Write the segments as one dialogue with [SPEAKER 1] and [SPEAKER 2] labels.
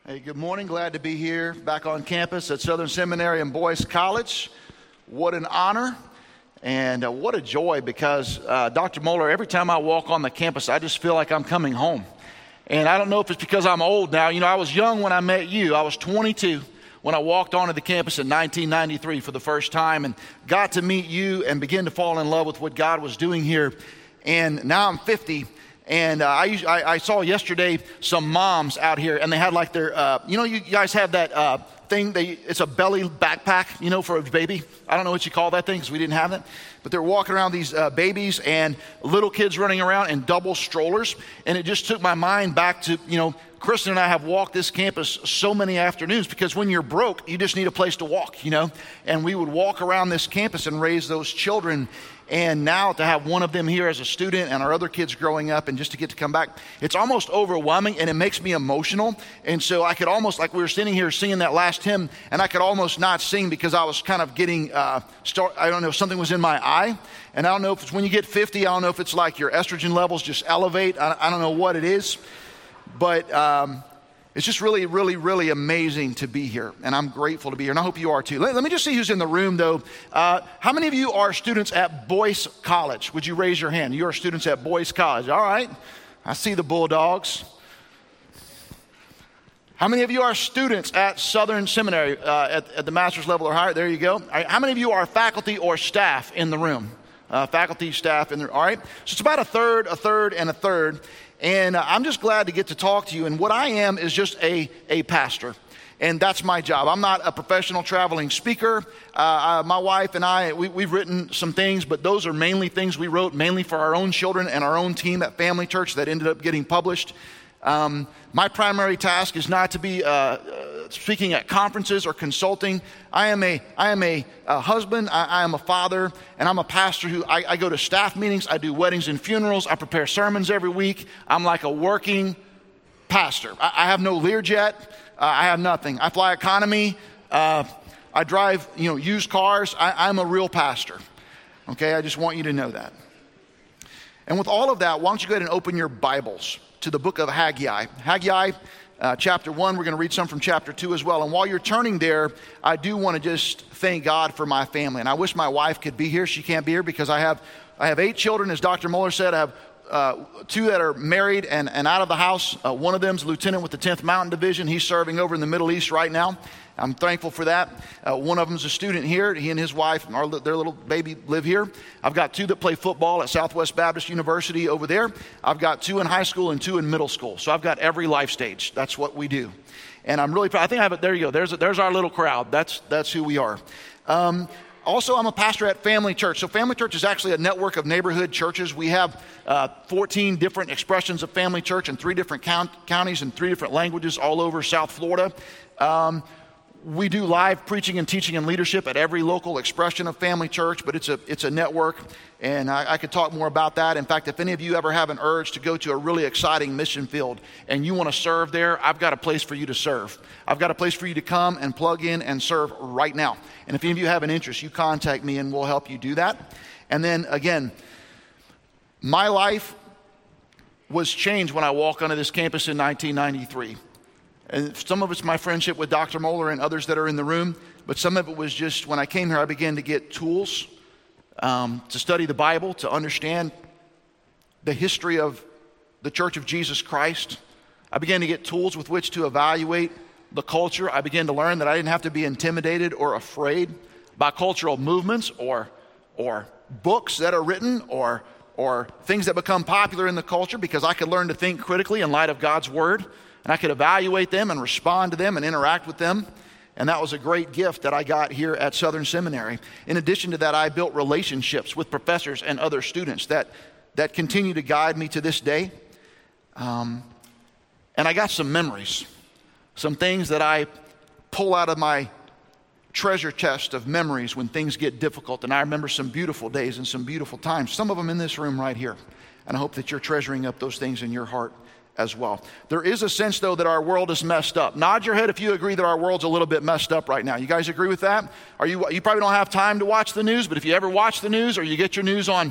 [SPEAKER 1] Hey, good morning. Glad to be here back on campus at Southern Seminary and Boyce College. What an honor and what a joy, because Dr. Moeller, every time I walk on the campus, I just feel like I'm coming home. And I don't know if it's because I'm old now. You know, I was young when I met you. I was 22 when I walked onto the campus in 1993 for the first time and got to meet you and begin to fall in love with what God was doing here. And now I'm 50. And I saw yesterday some moms out here, and they had like their, you guys have that thing, it's a belly backpack, for a baby. I don't know what you call that thing because we didn't have it. But they're walking around, these babies and little kids running around in double strollers. And it just took my mind back to, Kristen and I have walked this campus so many afternoons, because when you're broke, you just need a place to walk, And we would walk around this campus and raise those children. And now to have one of them here as a student and our other kids growing up, and just to get to come back, it's almost overwhelming, and it makes me emotional. And so I could almost, like we were sitting here singing that last hymn, and I could almost not sing because I was kind of getting, I don't know, something was in my eye. And I don't know if it's when you get 50, I don't know if it's like your estrogen levels just elevate. I don't know what it is. But it's just really, really, really amazing to be here, and I'm grateful to be here, and I hope you are too. Let me just see who's in the room, though. How many of you are students at Boyce College? Would you raise your hand? You are students at Boyce College. All right. I see the Bulldogs. How many of you are students at Southern Seminary at the master's level or higher? There you go. All right. How many of you are faculty or staff in the room? Faculty, staff in there. All right. So it's about a third, and a third. And I'm just glad to get to talk to you. And what I am is just a pastor. And that's my job. I'm not a professional traveling speaker. My wife and I, we've written some things, but those are mainly things we wrote mainly for our own children and our own team at Family Church that ended up getting published. My primary task is not to be speaking at conferences or consulting. I am a husband, I am a father, and I'm a pastor who I go to staff meetings, I do weddings and funerals, I prepare sermons every week. I'm like a working pastor. I have no Learjet, I have nothing. I fly economy, I drive used cars. I'm a real pastor. Okay, I just want you to know that. And with all of that, why don't you go ahead and open your Bibles to the book of Haggai. Haggai, chapter 1, we're going to read some from chapter 2 as well. And while you're turning there, I do want to just thank God for my family. And I wish my wife could be here. She can't be here because I have 8 children, as Dr. Moeller said. I have 2 that are married and out of the house. One of them's a lieutenant with the 10th Mountain Division. He's serving over in the Middle East right now. I'm thankful for that. One of them's a student here. He and his wife, their little baby, live here. I've got 2 that play football at Southwest Baptist University over there. I've got 2 in high school and 2 in middle school. So I've got every life stage. That's what we do. And I'm really proud. I think I have it. There you go. There's our little crowd. That's who we are. Also, I'm a pastor at Family Church. So Family Church is actually a network of neighborhood churches. We have 14 different expressions of Family Church in 3 different counties and 3 different languages all over South Florida. We do live preaching and teaching and leadership at every local expression of Family Church, but it's a network, and I could talk more about that. In fact, if any of you ever have an urge to go to a really exciting mission field and you want to serve there, I've got a place for you to serve. I've got a place for you to come and plug in and serve right now. And if any of you have an interest, you contact me and we'll help you do that. And then again, my life was changed when I walked onto this campus in 1993. And some of it's my friendship with Dr. Moeller and others that are in the room, but some of it was just when I came here, I began to get tools to study the Bible, to understand the history of the Church of Jesus Christ. I began to get tools with which to evaluate the culture. I began to learn that I didn't have to be intimidated or afraid by cultural movements or books that are written or things that become popular in the culture, because I could learn to think critically in light of God's Word. And I could evaluate them and respond to them and interact with them. And that was a great gift that I got here at Southern Seminary. In addition to that, I built relationships with professors and other students that continue to guide me to this day. And I got some memories, some things that I pull out of my treasure chest of memories when things get difficult. And I remember some beautiful days and some beautiful times, some of them in this room right here. And I hope that you're treasuring up those things in your heart as well. There is a sense, though, that our world is messed up. Nod your head if you agree that our world's a little bit messed up right now. You guys agree with that? You probably don't have time to watch the news, but if you ever watch the news or you get your news on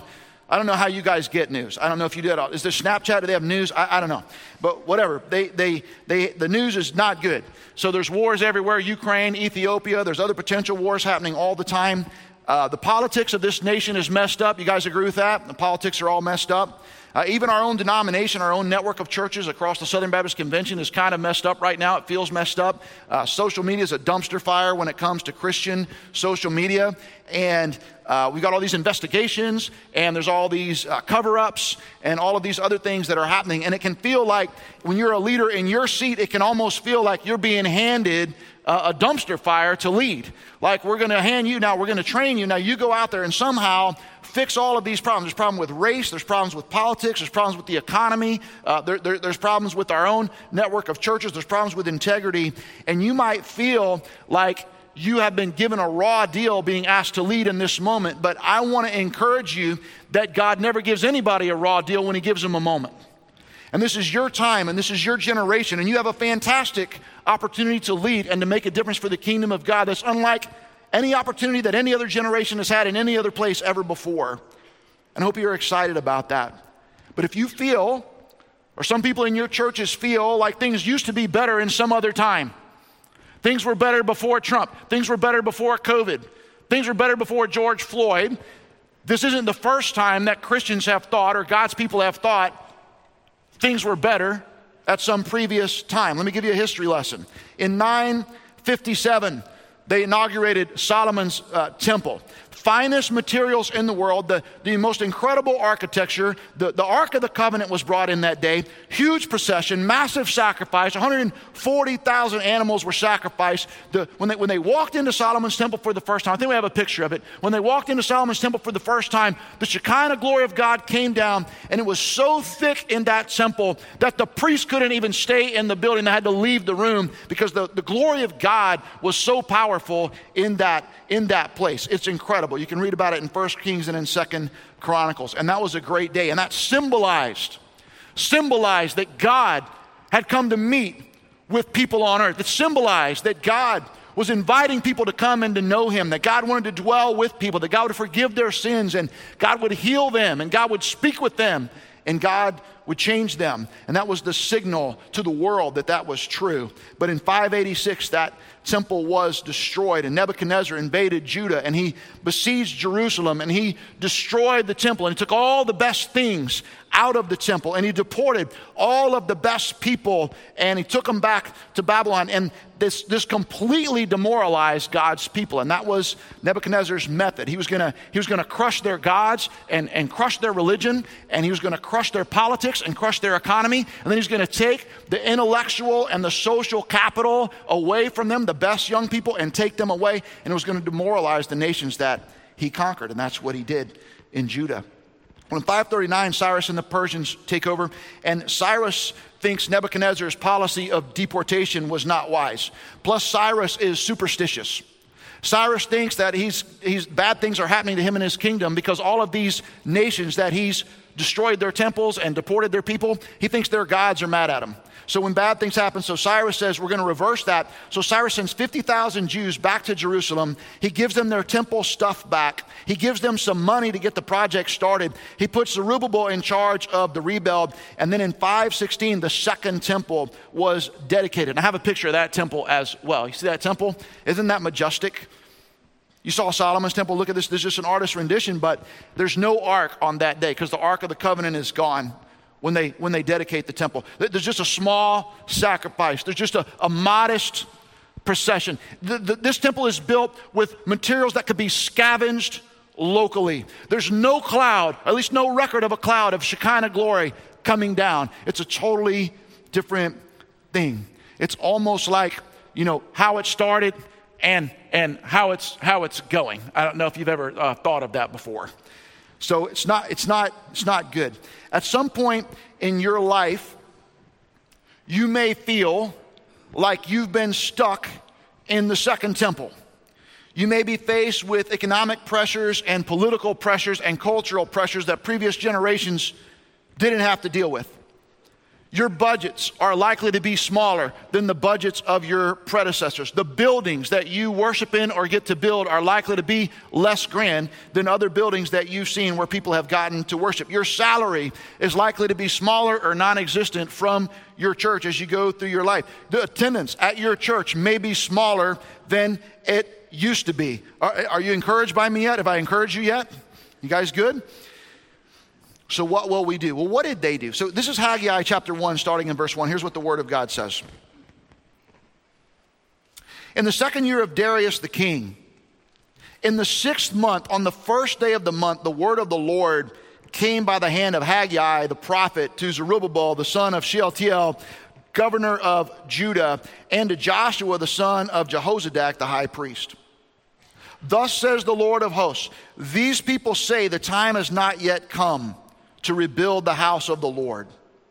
[SPEAKER 1] I don't know how you guys get news. I don't know if you do it all. Is there Snapchat? Do they have news? I don't know. But whatever. The news is not good. So there's wars everywhere. Ukraine, Ethiopia. There's other potential wars happening all the time. The politics of this nation is messed up. You guys agree with that? The politics are all messed up. Even our own denomination, our own network of churches across the Southern Baptist Convention is kind of messed up right now. It feels messed up. Social media is a dumpster fire when it comes to Christian social media. And we got all these investigations, and there's all these cover-ups and all of these other things that are happening. And it can feel like when you're a leader in your seat, it can almost feel like you're being handed a dumpster fire to lead. Like, we're going to hand you now, we're going to train you. Now you go out there and somehow fix all of these problems. There's problems with race, there's problems with politics, there's problems with the economy, there's problems with our own network of churches, there's problems with integrity. And you might feel like you have been given a raw deal being asked to lead in this moment. But I want to encourage you that God never gives anybody a raw deal when he gives them a moment. And this is your time, and this is your generation, and you have a fantastic opportunity to lead and to make a difference for the kingdom of God that's unlike any opportunity that any other generation has had in any other place ever before. And I hope you're excited about that. But if you feel, or some people in your churches feel, like things used to be better in some other time, things were better before Trump, things were better before COVID, things were better before George Floyd, this isn't the first time that Christians have thought, or God's people have thought, things were better at some previous time. Let me give you a history lesson. In 957, they inaugurated Solomon's temple. Finest materials in the world, the most incredible architecture. The Ark of the Covenant was brought in that day. Huge procession, massive sacrifice. 140,000 animals were sacrificed. When they walked into Solomon's temple for the first time, I think we have a picture of it. When they walked into Solomon's temple for the first time, the Shekinah glory of God came down, and it was so thick in that temple that the priests couldn't even stay in the building. They had to leave the room because the glory of God was so powerful in that place. It's incredible. You can read about it in 1 Kings and in 2 Chronicles. And that was a great day. And that symbolized that God had come to meet with people on earth. It symbolized that God was inviting people to come and to know him, that God wanted to dwell with people, that God would forgive their sins, and God would heal them, and God would speak with them, and God would change them. And that was the signal to the world that was true. But in 586, that temple was destroyed, and Nebuchadnezzar invaded Judah, and he besieged Jerusalem, and he destroyed the temple, and he took all the best things out of the temple, and he deported all of the best people, and he took them back to Babylon. And this completely demoralized God's people, and that was Nebuchadnezzar's method. He was gonna crush their gods and crush their religion, and he was gonna crush their politics and crush their economy, and then he's gonna take the intellectual and the social capital away from them, the best young people, and take them away, and it was gonna demoralize the nations that he conquered, and that's what he did in Judah. Well, in 539, Cyrus and the Persians take over, and Cyrus thinks Nebuchadnezzar's policy of deportation was not wise. Plus, Cyrus is superstitious. Cyrus thinks that bad things are happening to him in his kingdom because all of these nations that he's destroyed their temples and deported their people, he thinks their gods are mad at him. So when bad things happen, so Cyrus says, we're going to reverse that. So Cyrus sends 50,000 Jews back to Jerusalem. He gives them their temple stuff back. He gives them some money to get the project started. He puts Zerubbabel in charge of the rebuild. And then in 516, the second temple was dedicated. And I have a picture of that temple as well. You see that temple? Isn't that majestic? You saw Solomon's temple. Look at this. There's just an artist's rendition, but there's no ark on that day because the Ark of the Covenant is gone when they dedicate the temple. There's just a small sacrifice. There's just a modest procession. This temple is built with materials that could be scavenged locally. There's no cloud, or at least no record of a cloud of Shekinah glory coming down. It's a totally different thing. It's almost like, how it started and how it's going. I don't know if you've ever thought of that before. So it's not good. At some point in your life, you may feel like you've been stuck in the second temple. You may be faced with economic pressures and political pressures and cultural pressures that previous generations didn't have to deal with. Your budgets are likely to be smaller than the budgets of your predecessors. The buildings that you worship in or get to build are likely to be less grand than other buildings that you've seen where people have gotten to worship. Your salary is likely to be smaller or non-existent from your church as you go through your life. The attendance at your church may be smaller than it used to be. Are you encouraged by me yet? Have I encouraged you yet? You guys good? So what will we do? Well, what did they do? So this is Haggai chapter 1, starting in verse 1. Here's what the word of God says. In the second year of Darius the king, in the 6th month, on the first day of the month, the word of the Lord came by the hand of Haggai the prophet to Zerubbabel, the son of Shealtiel, governor of Judah, and to Joshua, the son of Jehozadak, the high priest. Thus says the Lord of hosts, these people say the time has not yet come to rebuild the house of the Lord.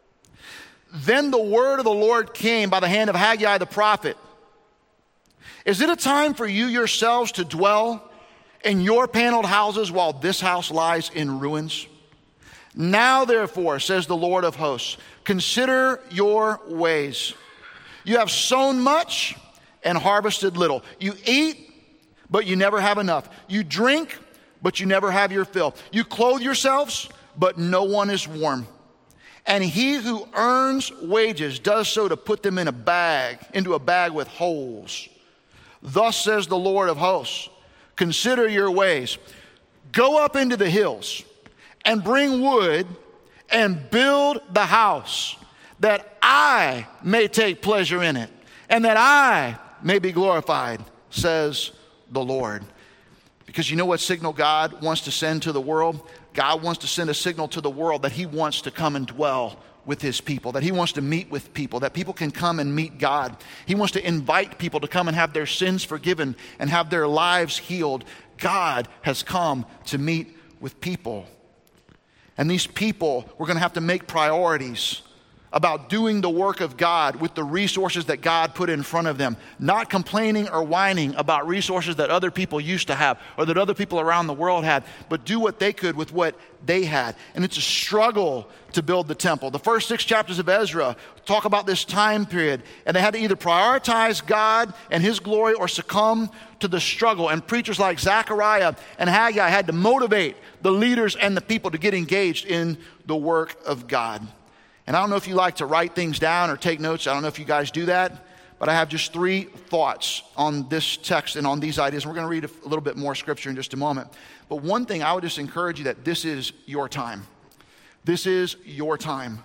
[SPEAKER 1] Then the word of the Lord came by the hand of Haggai the prophet. Is it a time for you yourselves to dwell in your paneled houses while this house lies in ruins? Now therefore, says the Lord of hosts, consider your ways. You have sown much and harvested little. You eat, but you never have enough. You drink, but you never have your fill. You clothe yourselves, but no one is warm. And he who earns wages does so to put them in a bag, into a bag with holes. Thus says the Lord of hosts, consider your ways. Go up into the hills and bring wood and build the house, that I may take pleasure in it, and that I may be glorified, says the Lord. Because you know what signal God wants to send to the world? God wants to send a signal to the world that he wants to come and dwell with his people, that he wants to meet with people, that people can come and meet God. He wants to invite people to come and have their sins forgiven and have their lives healed. God has come to meet with people. And these people, we're going to have to make priorities about doing the work of God with the resources that God put in front of them, not complaining or whining about resources that other people used to have or that other people around the world had, but do what they could with what they had. And it's a struggle to build the temple. The first 6 chapters of Ezra talk about this time period, and they had to either prioritize God and his glory or succumb to the struggle. And preachers like Zechariah and Haggai had to motivate the leaders and the people to get engaged in the work of God. And I don't know if you like to write things down or take notes. I don't know if you guys do that. But I have just 3 thoughts on this text and on these ideas. And we're going to read a little bit more scripture in just a moment. But one thing, I would just encourage you that this is your time. This is your time.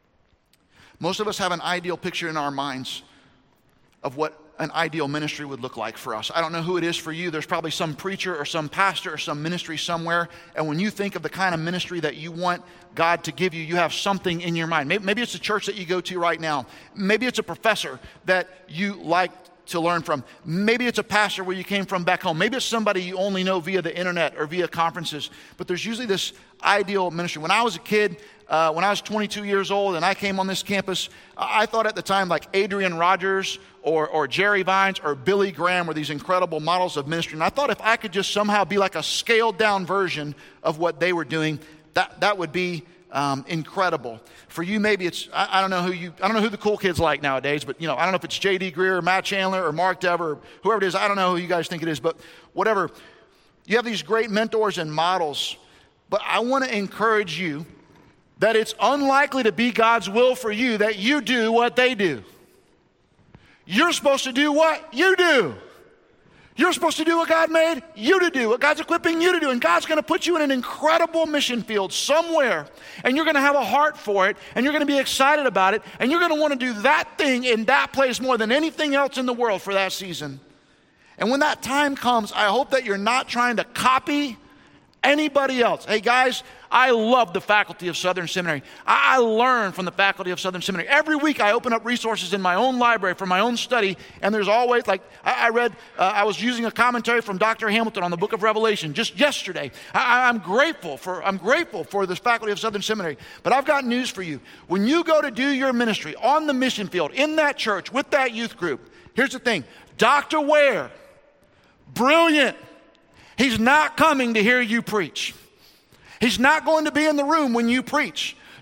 [SPEAKER 1] Most of us have an ideal picture in our minds of what an ideal ministry would look like for us. I don't know who it is for you. There's probably some preacher or some pastor or some ministry somewhere. And when you think of the kind of ministry that you want God to give you, you have something in your mind. Maybe it's a church that you go to right now. Maybe it's a professor that you like to learn from. Maybe it's a pastor where you came from back home. Maybe it's somebody you only know via the internet or via conferences. But there's usually this ideal ministry. When I was a kid, when I was 22 years old and I came on this campus, I thought at the time like Adrian Rogers or Jerry Vines or Billy Graham were these incredible models of ministry. And I thought if I could just somehow be like a scaled down version of what they were doing, that would be incredible. For you, maybe it's, I don't know who the cool kids like nowadays, but I don't know if it's J.D. Greer or Matt Chandler or Mark Dever or whoever it is. I don't know who you guys think it is, but whatever. You have these great mentors and models, but I want to encourage you that it's unlikely to be God's will for you that you do what they do. You're supposed to do what you do. You're supposed to do what God made you to do, what God's equipping you to do. And God's going to put you in an incredible mission field somewhere. And you're going to have a heart for it. And you're going to be excited about it. And you're going to want to do that thing in that place more than anything else in the world for that season. And when that time comes, I hope that you're not trying to copy anybody else. Hey guys, I love the faculty of Southern Seminary. I learn from the faculty of Southern Seminary. Every week I open up resources in my own library for my own study, and there's always, like, I was using a commentary from Dr. Hamilton on the book of Revelation just yesterday. I'm grateful for this faculty of Southern Seminary. But I've got news for you. When you go to do your ministry on the mission field, in that church, with that youth group, here's the thing. Dr. Ware, brilliant. He's not coming to hear you preach. He's not going to be in the room when you preach.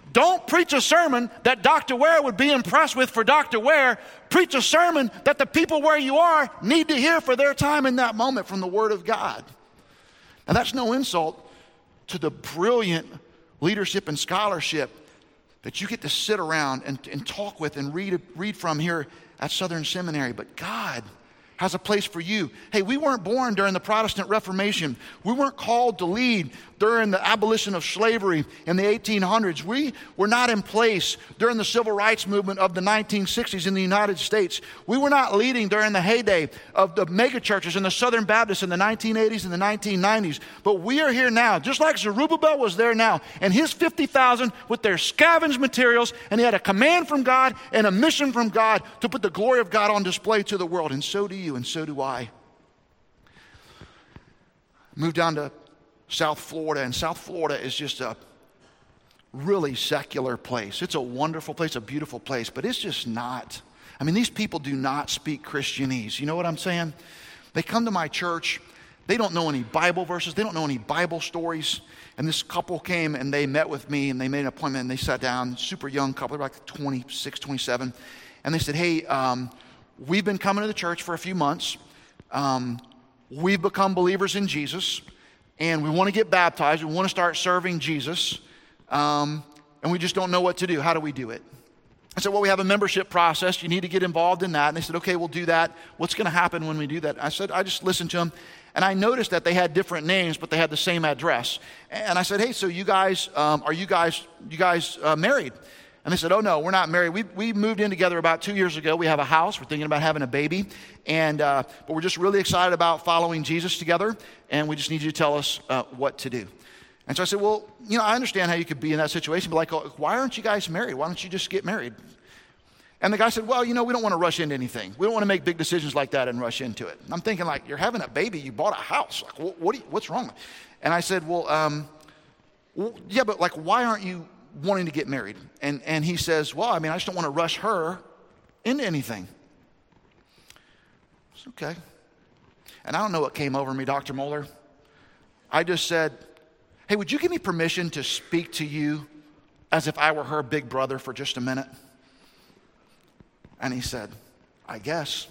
[SPEAKER 1] Don't preach a sermon that Dr. Ware would be impressed with for Dr. Ware. Preach a sermon that the people where you are need to hear for their time in that moment from the Word of God. And that's no insult to the brilliant leadership and scholarship that you get to sit around and talk with and read from here at Southern Seminary. But God has a place for you. Hey, we weren't born during the Protestant Reformation. We weren't called to lead during the abolition of slavery in the 1800s. We were not in place during the civil rights movement of the 1960s in the United States. We were not leading during the heyday of the megachurches and the Southern Baptists in the 1980s and the 1990s. But we are here now, just like Zerubbabel was there now, and his 50,000 with their scavenged materials, and he had a command from God and a mission from God to put the glory of God on display to the world. And so do you, and so do I. Moved down to South Florida, and South Florida is just a really secular place. It's a wonderful place, a beautiful place, but it's just not. I mean, these people do not speak Christianese. You know what I'm saying? They come to my church. They don't know any Bible verses. They don't know any Bible stories. And this couple came, and they met with me, and they made an appointment, and they sat down, super young couple, like 26, 27. And they said, hey, we've been coming to the church for a few months. We've become believers in Jesus. And we want to get baptized. We want to start serving Jesus. And we just don't know what to do. How do we do it? I said, well, we have a membership process. You need to get involved in that. And they said, okay, we'll do that. What's going to happen when we do that? I said, I just listened to them. And I noticed that they had different names, but they had the same address. And I said, hey, so you guys, are you guys married? And they said, oh, no, we're not married. We moved in together about 2 years ago. We have a house. We're thinking about having a baby. But we're just really excited about following Jesus together. And we just need you to tell us what to do. And so I said, well, you know, I understand how you could be in that situation. But like, why aren't you guys married? Why don't you just get married? And the guy said, well, you know, we don't want to rush into anything. We don't want to make big decisions like that and rush into it. And I'm thinking, like, you're having a baby. You bought a house. Like, what's wrong? And I said, well, yeah, but like, why aren't you wanting to get married? And he says, well, I mean, I just don't want to rush her into anything. It's okay. And I don't know what came over me, Dr. Moeller. I just said, hey, would you give me permission to speak to you as if I were her big brother for just a minute? And he said, I guess.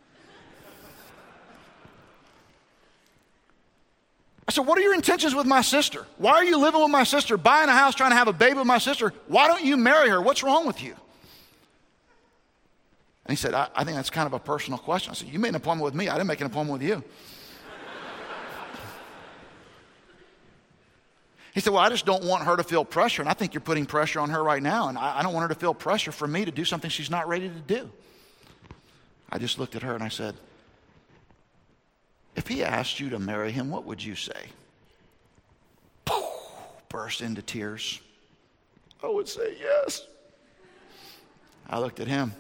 [SPEAKER 1] I said, what are your intentions with my sister? Why are you living with my sister, buying a house, trying to have a baby with my sister? Why don't you marry her? What's wrong with you? And he said, I think that's kind of a personal question. I said, you made an appointment with me. I didn't make an appointment with you. He said, well, I just don't want her to feel pressure. And I think you're putting pressure on her right now. And I don't want her to feel pressure for me to do something she's not ready to do. I just looked at her and I said, if he asked you to marry him, what would you say? Burst into tears. I would say yes. I looked at him.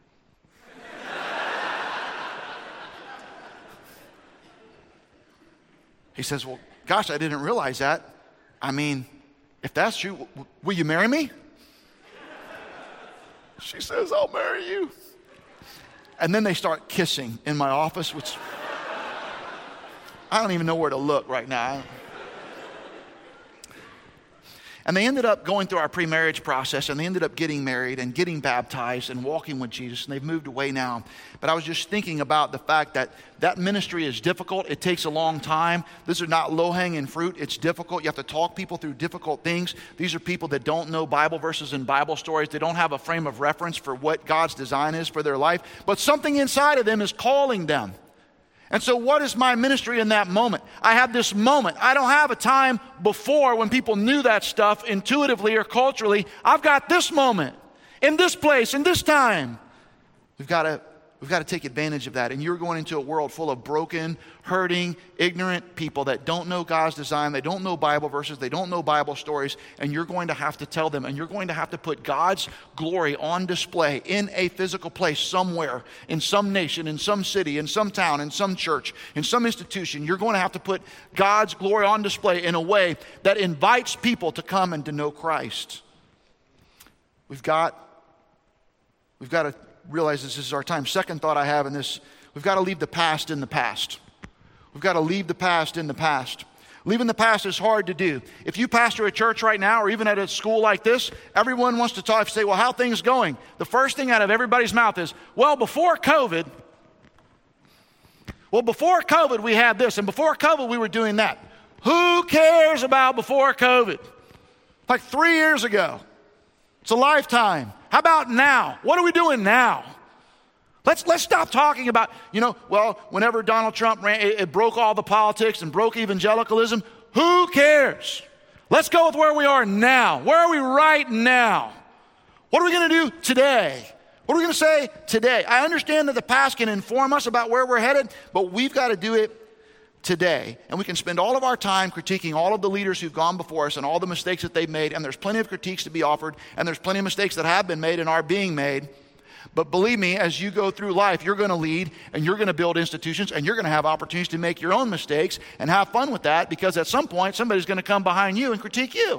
[SPEAKER 1] He says, well, gosh, I didn't realize that. I mean, if that's true, will you marry me? She says, I'll marry you. And then they start kissing in my office, which I don't even know where to look right now. And they ended up going through our pre-marriage process, and they ended up getting married and getting baptized and walking with Jesus, and they've moved away now. But I was just thinking about the fact that that ministry is difficult. It takes a long time. These are not low-hanging fruit. It's difficult. You have to talk people through difficult things. These are people that don't know Bible verses and Bible stories. They don't have a frame of reference for what God's design is for their life. But something inside of them is calling them. And so what is my ministry in that moment? I have this moment. I don't have a time before when people knew that stuff intuitively or culturally. I've got this moment, in this place, in this time. We've got to take advantage of that. And you're going into a world full of broken, hurting, ignorant people that don't know God's design. They don't know Bible verses. They don't know Bible stories. And you're going to have to tell them. And you're going to have to put God's glory on display in a physical place somewhere, in some nation, in some city, in some town, in some church, in some institution. You're going to have to put God's glory on display in a way that invites people to come and to know Christ. We've got to realize this is our time. Second thought I have in this, we've got to leave the past in the past. We've got to leave the past in the past. Leaving the past is hard to do. If you pastor a church right now or even at a school like this, everyone wants to talk, say, well, how are things going? The first thing out of everybody's mouth is, well, before COVID we had this, and before COVID we were doing that. Who cares about before COVID? Like 3 years ago. It's a lifetime. How about now? What are we doing now? Let's stop talking about, whenever Donald Trump ran, it broke all the politics and broke evangelicalism. Who cares? Let's go with where we are now. Where are we right now? What are we going to do today? What are we going to say today? I understand that the past can inform us about where we're headed, but we've got to do it today. And we can spend all of our time critiquing all of the leaders who've gone before us and all the mistakes that they've made, and there's plenty of critiques to be offered, and there's plenty of mistakes that have been made and are being made. But believe me, as you go through life, you're going to lead and you're going to build institutions and you're going to have opportunities to make your own mistakes and have fun with that, because at some point somebody's going to come behind you and critique you.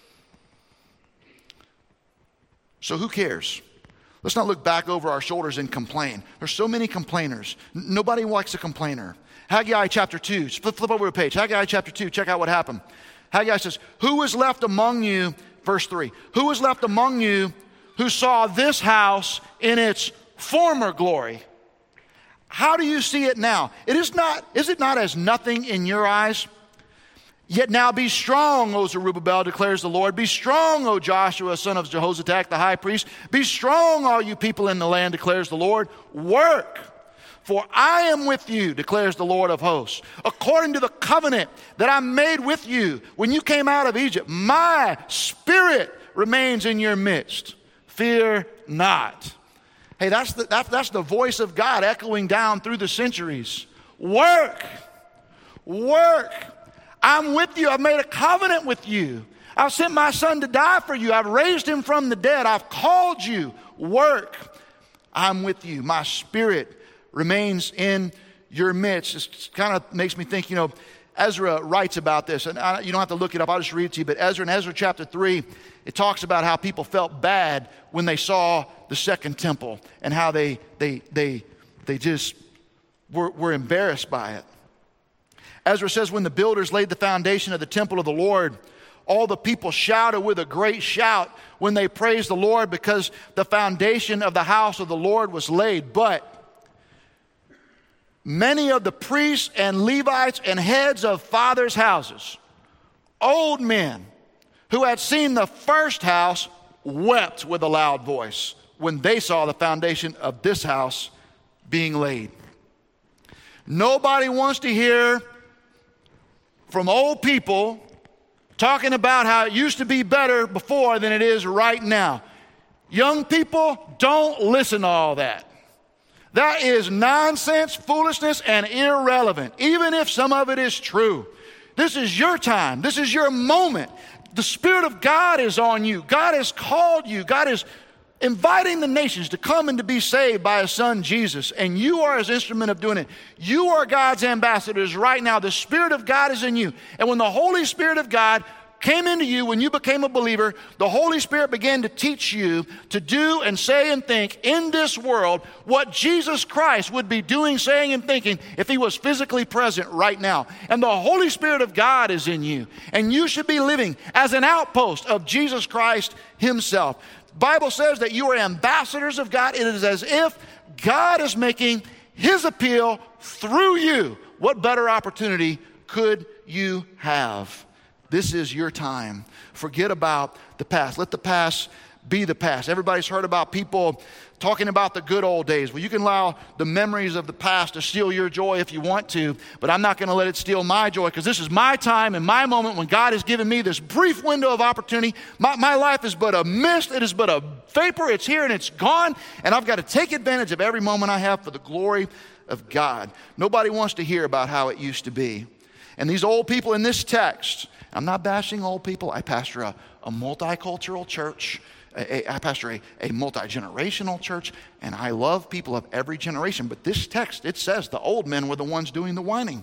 [SPEAKER 1] So who cares? Let's not look back over our shoulders and complain. There's so many complainers. Nobody likes a complainer. Haggai chapter 2. Flip over a page. Haggai chapter 2. Check out what happened. Haggai says, who was left among you, verse 3, who was left among you who saw this house in its former glory? How do you see it now? Is it not as nothing in your eyes? Yet now be strong, O Zerubbabel, declares the Lord. Be strong, O Joshua, son of Jehozadak, the high priest. Be strong, all you people in the land, declares the Lord. Work, for I am with you, declares the Lord of hosts. According to the covenant that I made with you when you came out of Egypt, my spirit remains in your midst. Fear not. Hey, that's the voice of God echoing down through the centuries. Work. I'm with you. I've made a covenant with you. I've sent my son to die for you. I've raised him from the dead. I've called you. Work. I'm with you. My spirit remains in your midst. It kind of makes me think, Ezra writes about this, and you don't have to look it up. I'll just read it to you. But in Ezra chapter 3, it talks about how people felt bad when they saw the second temple and how they just were embarrassed by it. Ezra says, when the builders laid the foundation of the temple of the Lord, all the people shouted with a great shout when they praised the Lord, because the foundation of the house of the Lord was laid. But many of the priests and Levites and heads of fathers' houses, old men who had seen the first house, wept with a loud voice when they saw the foundation of this house being laid. Nobody wants to hear from old people talking about how it used to be better before than it is right now. Young people, don't listen to all that. That is nonsense, foolishness, and irrelevant, even if some of it is true. This is your time. This is your moment. The Spirit of God is on you. God has called you. God is inviting the nations to come and to be saved by His Son, Jesus. And you are His instrument of doing it. You are God's ambassadors right now. The Spirit of God is in you. And when the Holy Spirit of God came into you when you became a believer, the Holy Spirit began to teach you to do and say and think in this world what Jesus Christ would be doing, saying, and thinking if He was physically present right now. And the Holy Spirit of God is in you. And you should be living as an outpost of Jesus Christ Himself. The Bible says that you are ambassadors of God. It is as if God is making His appeal through you. What better opportunity could you have? This is your time. Forget about the past. Let the past be the past. Everybody's heard about people talking about the good old days. Well, you can allow the memories of the past to steal your joy if you want to, but I'm not going to let it steal my joy, because this is my time and my moment when God has given me this brief window of opportunity. My life is but a mist. It is but a vapor. It's here and it's gone, and I've got to take advantage of every moment I have for the glory of God. Nobody wants to hear about how it used to be. And these old people in this text, I'm not bashing old people. I pastor a multicultural church. I pastor a multi-generational church, and I love people of every generation. But this text, it says the old men were the ones doing the whining.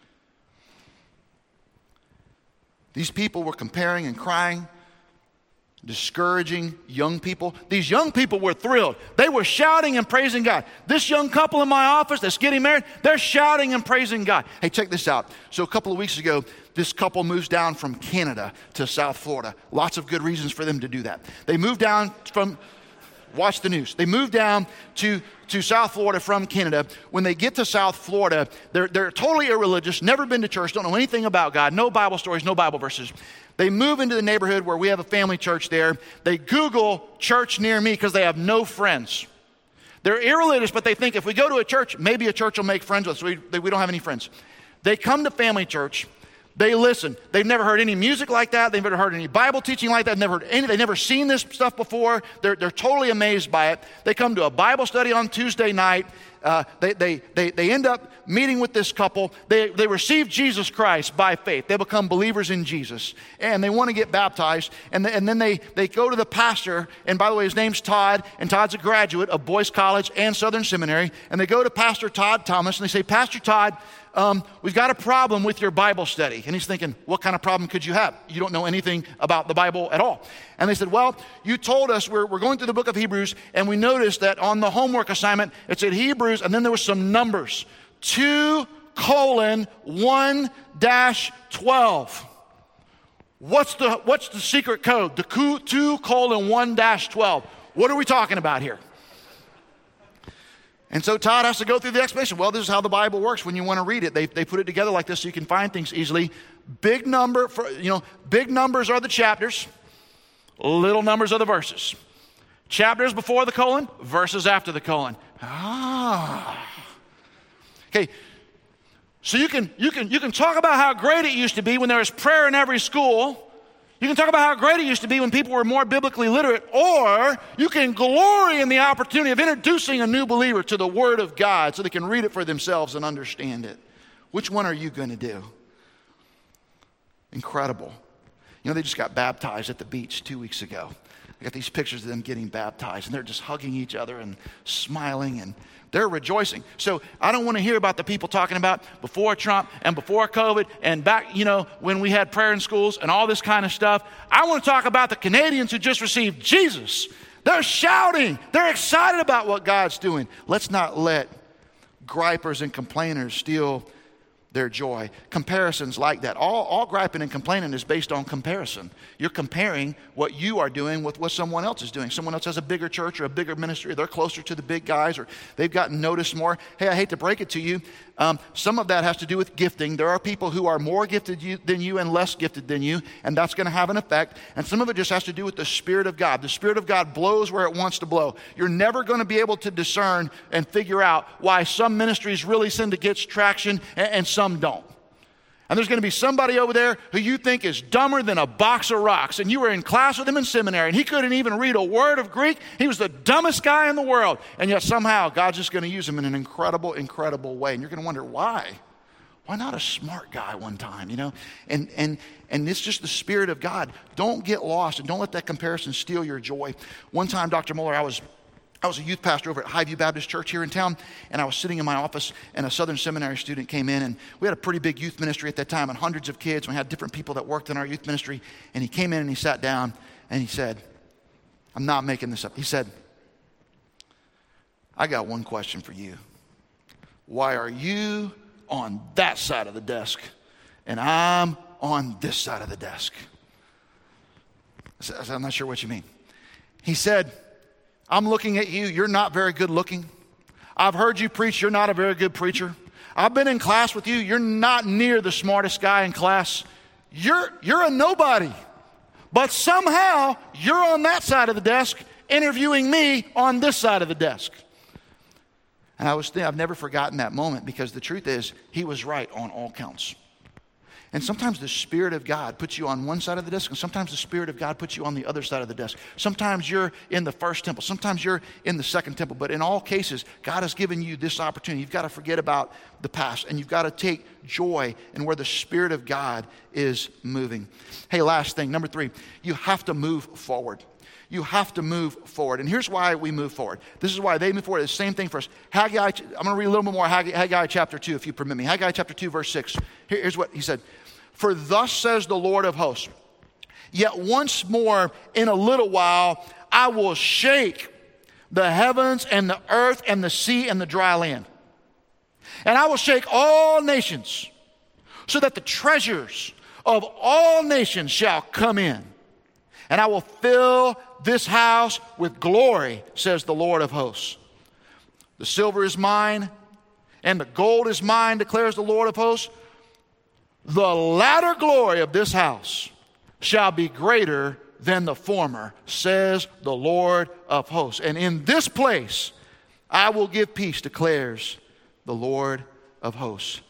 [SPEAKER 1] These people were comparing and crying discouraging young people. These young people were thrilled. They were shouting and praising God. This young couple in my office that's getting married, they're shouting and praising God. Hey, check this out. So a couple of weeks ago, this couple moves down from Canada to South Florida. Lots of good reasons for them to do that. They moved down from, watch the news. They moved down to South Florida from Canada. When they get to South Florida, they're totally irreligious, never been to church, don't know anything about God, no Bible stories, no Bible verses. They move into the neighborhood where we have a family church there. They Google church near me because they have no friends. They're irreligious, but they think if we go to a church, maybe a church will make friends with us. We don't have any friends. They come to family church. They listen. They've never heard any music like that. They've never heard any Bible teaching like that. They've never seen this stuff before. They're totally amazed by it. They come to a Bible study on Tuesday night. They end up meeting with this couple. They receive Jesus Christ by faith. They become believers in Jesus. And they want to get baptized. And then they go to the pastor. And by the way, his name's Todd. And Todd's a graduate of Boyce College and Southern Seminary. And they go to Pastor Todd Thomas. And they say, Pastor Todd, we've got a problem with your Bible study. And he's thinking, what kind of problem could you have? You don't know anything about the Bible at all. And they said, well, you told us we're going through the book of Hebrews, and we noticed that on the homework assignment, it said Hebrews, and then there was some numbers. 2:1-12. What's the secret code? The 2:1-12. What are we talking about here? And so Todd has to go through the explanation. Well, this is how the Bible works when you want to read it. They put it together like this so you can find things easily. Big numbers are the chapters. Little numbers are the verses. Chapters before the colon, verses after the colon. Okay. So you can talk about how great it used to be when there was prayer in every school. You can talk about how great it used to be when people were more biblically literate, or you can glory in the opportunity of introducing a new believer to the Word of God so they can read it for themselves and understand it. Which one are you going to do? Incredible. You know, they just got baptized at the beach 2 weeks ago. I got these pictures of them getting baptized, and they're just hugging each other and smiling, and they're rejoicing. So I don't want to hear about the people talking about before Trump and before COVID and back, when we had prayer in schools and all this kind of stuff. I want to talk about the Canadians who just received Jesus. They're shouting. They're excited about what God's doing. Let's not let gripers and complainers steal their joy. Comparisons like that. All griping and complaining is based on comparison. You're comparing what you are doing with what someone else is doing. Someone else has a bigger church or a bigger ministry. They're closer to the big guys, or they've gotten noticed more. Hey, I hate to break it to you. Some of that has to do with gifting. There are people who are more gifted than you and less gifted than you, and that's going to have an effect. And some of it just has to do with the Spirit of God. The Spirit of God blows where it wants to blow. You're never going to be able to discern and figure out why some ministries really seem to get traction and some don't. And there's going to be somebody over there who you think is dumber than a box of rocks. And you were in class with him in seminary, and he couldn't even read a word of Greek. He was the dumbest guy in the world. And yet somehow God's just going to use him in an incredible, incredible way. And you're going to wonder why. Why not a smart guy one time, And it's just the Spirit of God. Don't get lost, and don't let that comparison steal your joy. One time, Dr. Muller, I was a youth pastor over at Highview Baptist Church here in town, and I was sitting in my office, and a Southern Seminary student came in, and we had a pretty big youth ministry at that time, and hundreds of kids. We had different people that worked in our youth ministry, and he came in and he sat down, and he said, I'm not making this up. He said, I got one question for you. Why are you on that side of the desk, and I'm on this side of the desk? I said, I'm not sure what you mean. He said, I'm looking at you. You're not very good looking. I've heard you preach. You're not a very good preacher. I've been in class with you. You're not near the smartest guy in class. You're a nobody. But somehow you're on that side of the desk interviewing me on this side of the desk. And I've never forgotten that moment, because the truth is he was right on all counts. And sometimes the Spirit of God puts you on one side of the desk, and sometimes the Spirit of God puts you on the other side of the desk. Sometimes you're in the first temple. Sometimes you're in the second temple. But in all cases, God has given you this opportunity. You've got to forget about the past, and you've got to take joy in where the Spirit of God is moving. Hey, last thing, number 3, you have to move forward. You have to move forward. And here's why we move forward. This is why they move forward. It's the same thing for us. Haggai, I'm going to read a little bit more Haggai chapter 2, if you permit me. Haggai chapter 2, verse 6. Here's what he said. For thus says the Lord of hosts, Yet once more in a little while, I will shake the heavens and the earth and the sea and the dry land. And I will shake all nations, so that the treasures of all nations shall come in. And I will fill this house with glory, says the Lord of hosts. The silver is mine, and the gold is mine, declares the Lord of hosts. The latter glory of this house shall be greater than the former, says the Lord of hosts. And in this place I will give peace, declares the Lord of hosts.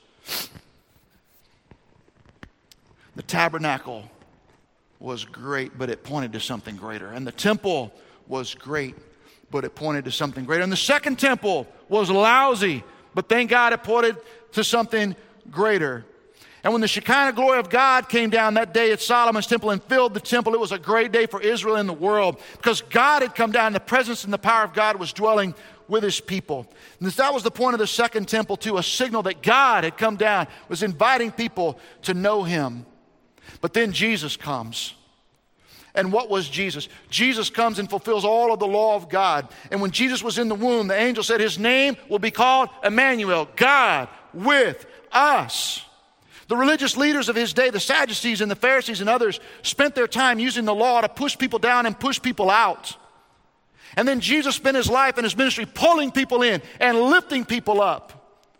[SPEAKER 1] The tabernacle was great, but it pointed to something greater. And the temple was great, but it pointed to something greater. And the second temple was lousy, but thank God it pointed to something greater. And when the Shekinah glory of God came down that day at Solomon's temple and filled the temple, it was a great day for Israel and the world, because God had come down. The presence and the power of God was dwelling with his people. And that was the point of the second temple too, a signal that God had come down, was inviting people to know him. But then Jesus comes. And what was Jesus? Jesus comes and fulfills all of the law of God. And when Jesus was in the womb, the angel said his name will be called Emmanuel, God with us. The religious leaders of his day, the Sadducees and the Pharisees and others, spent their time using the law to push people down and push people out. And then Jesus spent his life and his ministry pulling people in and lifting people up.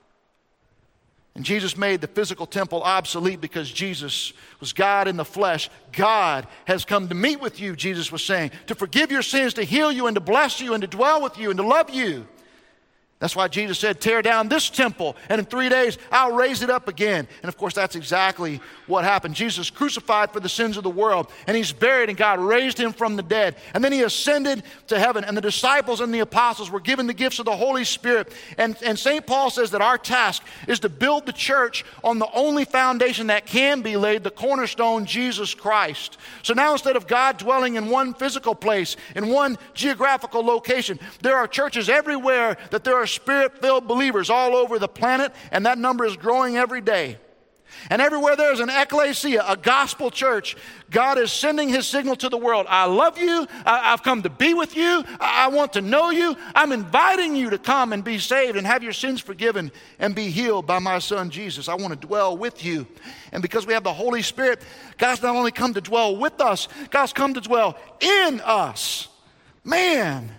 [SPEAKER 1] And Jesus made the physical temple obsolete because Jesus was God in the flesh. God has come to meet with you, Jesus was saying, to forgive your sins, to heal you, and to bless you, and to dwell with you, and to love you. That's why Jesus said, tear down this temple, and in 3 days I'll raise it up again. And of course, that's exactly what happened. Jesus crucified for the sins of the world, and he's buried, and God raised him from the dead. And then he ascended to heaven, and the disciples and the apostles were given the gifts of the Holy Spirit. And St. Paul says that our task is to build the church on the only foundation that can be laid, the cornerstone, Jesus Christ. So now, instead of God dwelling in one physical place, in one geographical location, there are churches everywhere that there are Spirit-filled believers all over the planet, and that number is growing every day. And everywhere there's an ecclesia, a gospel church, God is sending his signal to the world. I love you. I've come to be with you. I want to know you. I'm inviting you to come and be saved and have your sins forgiven and be healed by my son Jesus. I want to dwell with you. And because we have the Holy Spirit, God's not only come to dwell with us, God's come to dwell in us. Man.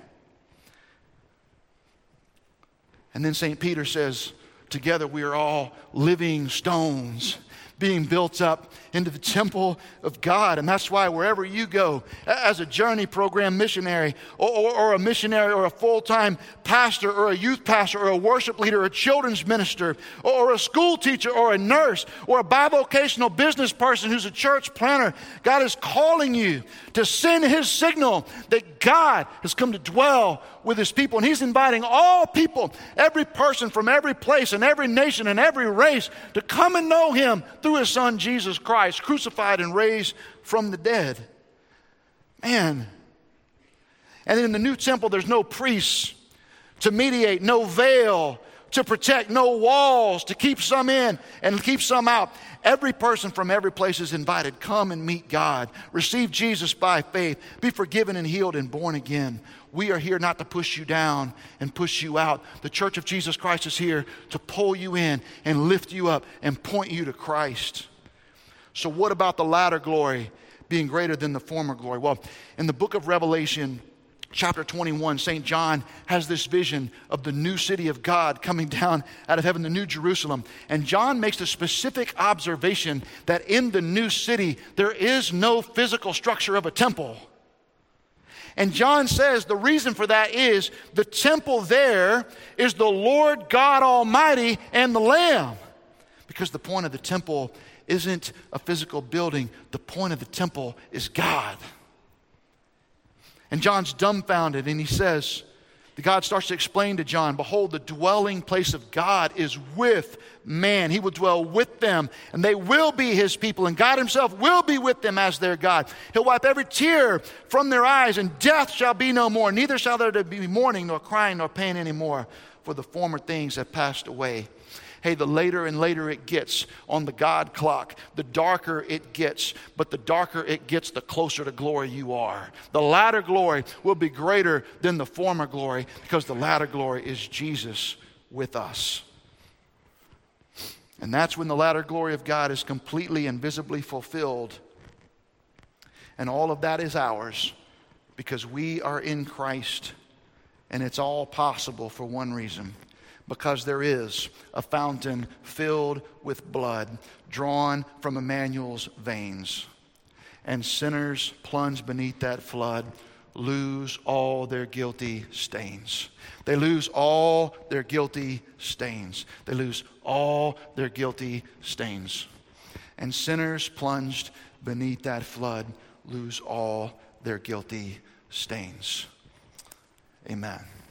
[SPEAKER 1] And then St. Peter says, together we are all living stones being built up into the temple of God. And that's why wherever you go, as a journey program missionary or a missionary or a full-time pastor or a youth pastor or a worship leader or a children's minister or a school teacher or a nurse or a bivocational business person who's a church planner, God is calling you to send his signal that God has come to dwell with his people. And he's inviting all people, every person from every place and every nation and every race, to come and know him through his son Jesus Christ, crucified and raised from the dead. Man. And in the new temple, there's no priests to mediate, no veil to protect, no walls to keep some in and keep some out. Every person from every place is invited. Come and meet God. Receive Jesus by faith. Be forgiven and healed and born again. We are here not to push you down and push you out. The Church of Jesus Christ is here to pull you in and lift you up and point you to Christ. So what about the latter glory being greater than the former glory? Well, in the book of Revelation, chapter 21, St. John has this vision of the new city of God coming down out of heaven, the new Jerusalem. And John makes the specific observation that in the new city, there is no physical structure of a temple. And John says the reason for that is the temple there is the Lord God Almighty and the Lamb. Because the point of the temple isn't a physical building. The point of the temple is God. And John's dumbfounded, and he says, God starts to explain to John, behold, the dwelling place of God is with man. He will dwell with them, and they will be his people, and God himself will be with them as their God. He'll wipe every tear from their eyes, and death shall be no more. Neither shall there be mourning, nor crying, nor pain anymore, for the former things have passed away. Hey, the later and later it gets on the God clock, the darker it gets. But the darker it gets, the closer to glory you are. The latter glory will be greater than the former glory, because the latter glory is Jesus with us. And that's when the latter glory of God is completely and visibly fulfilled. And all of that is ours because we are in Christ. And it's all possible for one reason: because there is a fountain filled with blood drawn from Emmanuel's veins. And sinners plunged beneath that flood lose all their guilty stains. They lose all their guilty stains. They lose all their guilty stains. And sinners plunged beneath that flood lose all their guilty stains. Amen.